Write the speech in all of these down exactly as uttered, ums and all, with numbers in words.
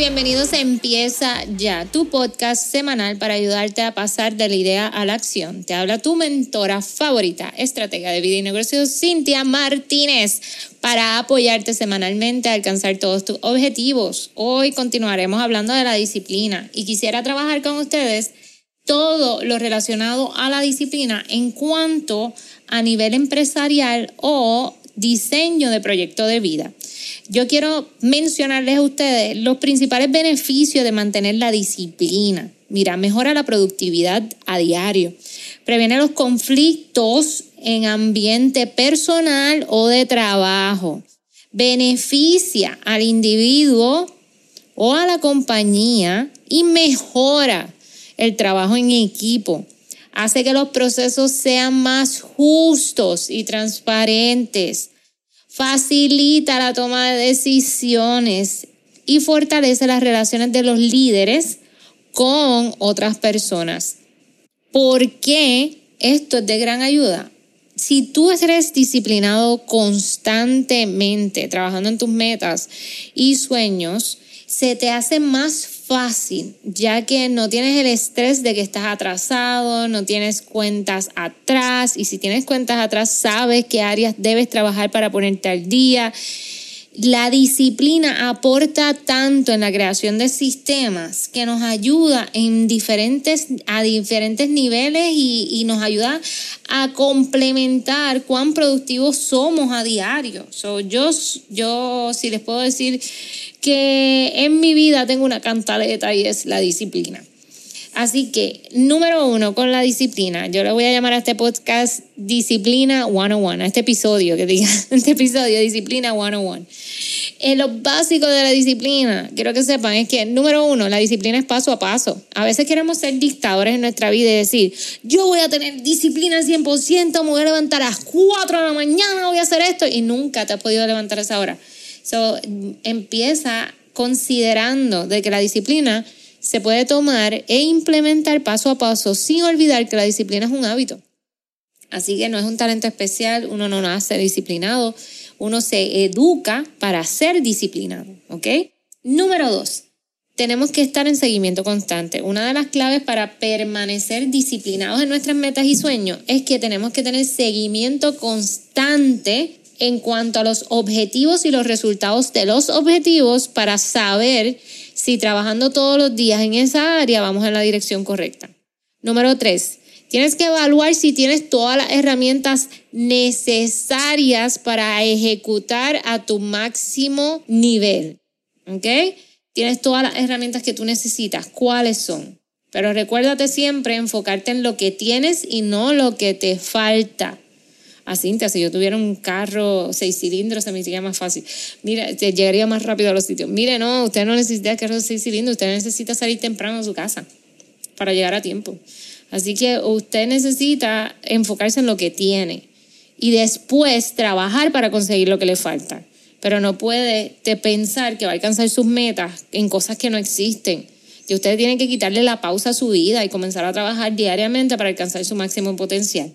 bienvenidos a Empieza Ya, tu podcast semanal para ayudarte a pasar de la idea a la acción. Te habla tu mentora favorita, estratega de vida y negocios, Cintia Martínez, para apoyarte semanalmente a alcanzar todos tus objetivos. Hoy continuaremos hablando de la disciplina y quisiera trabajar con ustedes todo lo relacionado a la disciplina en cuanto a nivel empresarial o diseño de proyecto de vida. Yo quiero mencionarles a ustedes los principales beneficios de mantener la disciplina. Mira, mejora la productividad a diario, previene los conflictos en ambiente personal o de trabajo, beneficia al individuo o a la compañía y mejora el trabajo en equipo. Hace que los procesos sean más justos y transparentes. Facilita la toma de decisiones y fortalece las relaciones de los líderes con otras personas. ¿Por qué esto es de gran ayuda? Si tú eres disciplinado constantemente, trabajando en tus metas y sueños, se te hace más fácil, ya que no tienes el estrés de que estás atrasado, no tienes cuentas atrás, y si tienes cuentas atrás sabes qué áreas debes trabajar para ponerte al día. La disciplina aporta tanto en la creación de sistemas que nos ayuda en diferentes, a diferentes niveles y, y nos ayuda a complementar cuán productivos somos a diario. So, yo, yo sí les puedo decir que en mi vida tengo una cantaleta y es la disciplina. Así que, número uno, con la disciplina, yo le voy a llamar a este podcast Disciplina ciento uno, a este episodio, que diga, este episodio, Disciplina ciento uno. En lo básico de la disciplina, quiero que sepan, es que, número uno, la disciplina es paso a paso. A veces queremos ser dictadores en nuestra vida y decir, yo voy a tener disciplina al cien por ciento, me voy a levantar a las cuatro de la mañana, voy a hacer esto, y nunca te has podido levantar a esa hora. So, empieza considerando de que la disciplina se puede tomar e implementar paso a paso sin olvidar que la disciplina es un hábito. Así que no es un talento especial, uno no nace disciplinado, uno se educa para ser disciplinado, ¿ok? Número dos, tenemos que estar en seguimiento constante. Una de las claves para permanecer disciplinados en nuestras metas y sueños es que tenemos que tener seguimiento constante en cuanto a los objetivos y los resultados de los objetivos para saber si trabajando todos los días en esa área vamos en la dirección correcta. Número tres, tienes que evaluar si tienes todas las herramientas necesarias para ejecutar a tu máximo nivel. ¿Ok? Tienes todas las herramientas que tú necesitas. ¿Cuáles son? Pero recuérdate siempre enfocarte en lo que tienes y no lo que te falta. A Cintia, si yo tuviera un carro seis cilindros, se me hiciera más fácil. Mira, te llegaría más rápido a los sitios. Mire, no, usted no necesita carro seis cilindros, usted necesita salir temprano de su casa para llegar a tiempo. Así que usted necesita enfocarse en lo que tiene y después trabajar para conseguir lo que le falta. Pero no puede pensar que va a alcanzar sus metas en cosas que no existen. Que usted tiene que quitarle la pausa a su vida y comenzar a trabajar diariamente para alcanzar su máximo potencial.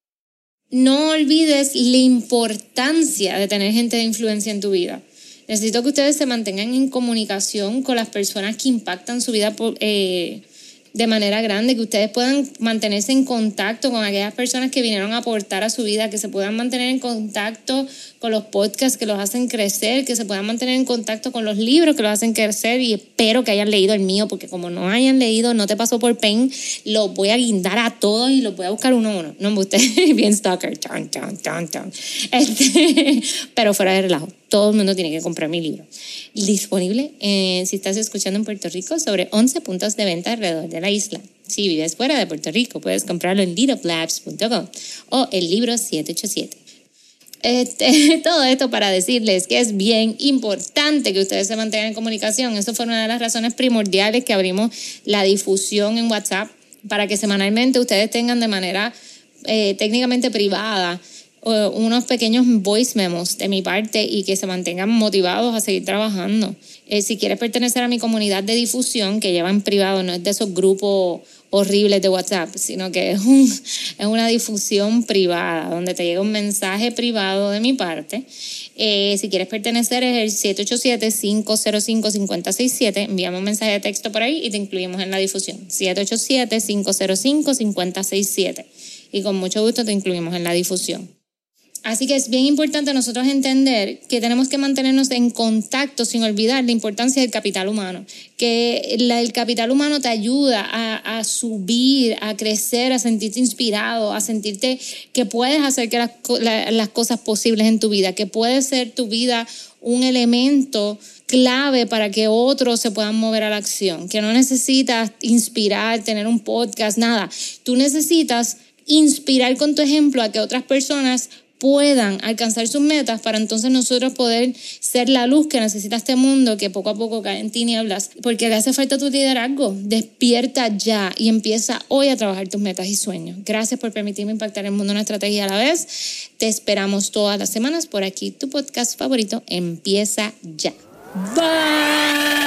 No olvides la importancia de tener gente de influencia en tu vida. Necesito que ustedes se mantengan en comunicación con las personas que impactan su vida por, eh, de manera grande, que ustedes puedan mantenerse en contacto con aquellas personas que vinieron a aportar a su vida, que se puedan mantener en contacto con los podcasts que los hacen crecer, que se puedan mantener en contacto con los libros que los hacen crecer, y espero que hayan leído el mío, porque como no hayan leído, no te pasó por pen, los voy a guindar a todos y los voy a buscar uno a uno. No, usted bien stalker, tan, tan, tan, tan. Este, pero fuera de relajo, todo el mundo tiene que comprar mi libro. Disponible, eh, si estás escuchando en Puerto Rico, sobre once puntos de venta alrededor de la isla. Si vives fuera de Puerto Rico, puedes comprarlo en lit up labs punto com o el libro siete ocho siete. Este, todo esto para decirles que es bien importante que ustedes se mantengan en comunicación. Eso fue una de las razones primordiales que abrimos la difusión en WhatsApp, para que semanalmente ustedes tengan de manera eh, técnicamente privada unos pequeños voice memos de mi parte y que se mantengan motivados a seguir trabajando. Eh, si quieres pertenecer a mi comunidad de difusión, que lleva en privado, no es de esos grupos horribles de WhatsApp, sino que es, un, es una difusión privada, donde te llega un mensaje privado de mi parte. Eh, si quieres pertenecer es el siete ocho siete, cinco cero cinco, cinco cero seis siete. Envíame un mensaje de texto por ahí y te incluimos en la difusión. siete ocho siete, cinco cero cinco, cinco cero seis siete. Y con mucho gusto te incluimos en la difusión. Así que es bien importante nosotros entender que tenemos que mantenernos en contacto sin olvidar la importancia del capital humano. Que la, el capital humano te ayuda a, a subir, a crecer, a sentirte inspirado, a sentirte que puedes hacer que las, la, las cosas posibles en tu vida, que puede ser tu vida un elemento clave para que otros se puedan mover a la acción. Que no necesitas inspirar, tener un podcast, nada. Tú necesitas inspirar con tu ejemplo a que otras personas puedan alcanzar sus metas para entonces nosotros poder ser la luz que necesita este mundo que poco a poco cae en tinieblas, porque le hace falta tu liderazgo. Despierta ya y empieza hoy a trabajar tus metas y sueños. Gracias por permitirme impactar el mundo en una estrategia a la vez. Te esperamos todas las semanas por aquí. Tu podcast favorito empieza ya. Bye.